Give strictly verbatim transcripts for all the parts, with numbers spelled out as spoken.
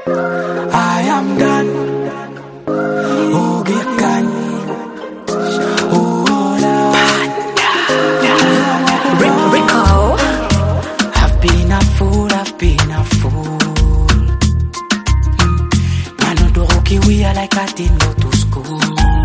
I am done. Oh, get gone. Oh, Lord. Rico. I've been a fool, I've been a fool. Mm. Man, no do we are like I didn't go to school.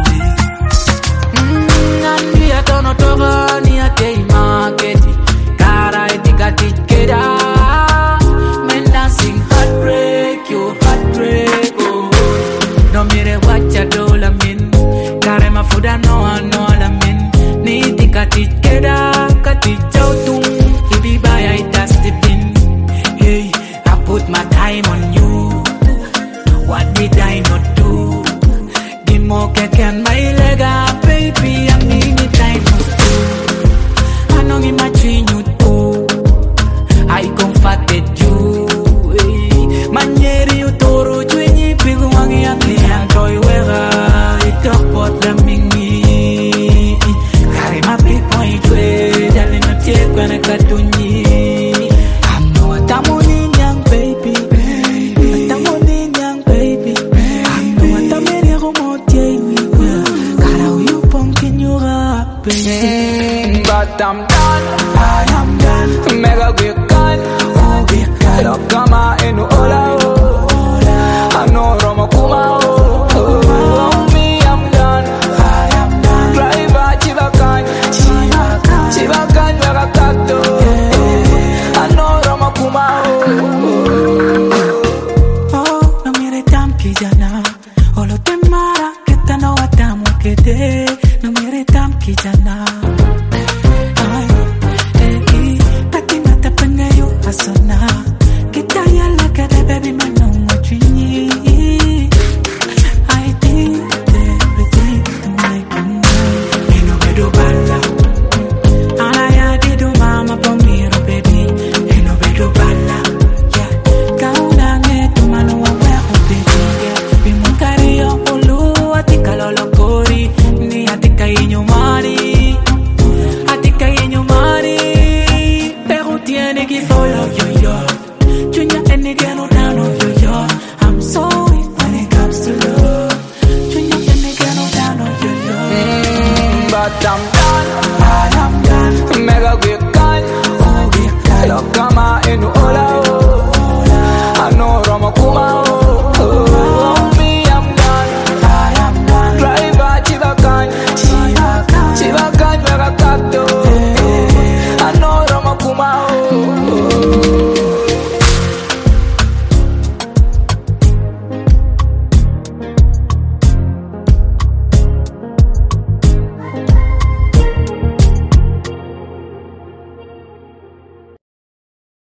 Mm, and we are done to run here, day market. Cara, I think I did get out. Men dancing heartbreak, you heartbreak, oh. No matter what you do, I mean. Care my food, I know, I know, I mean. Need to cut it, get out, cut it out, too. If you buy, I dust the bin. Hey, I put my time on you. What did I not do? Give more cake and my leg up, baby. I need the time for you. I know in my dream you too. I comforted you. Hey, Manyeri you toro jwenye pigu wangi ake antoi wega. Itok pot la mingi. Kare ma big point we. Dali no tiek wana katunyi. I'm no atamoni young baby. Atamoni young baby. I'm no atameni rumotie. Kara you pumpkin you rap. But I'm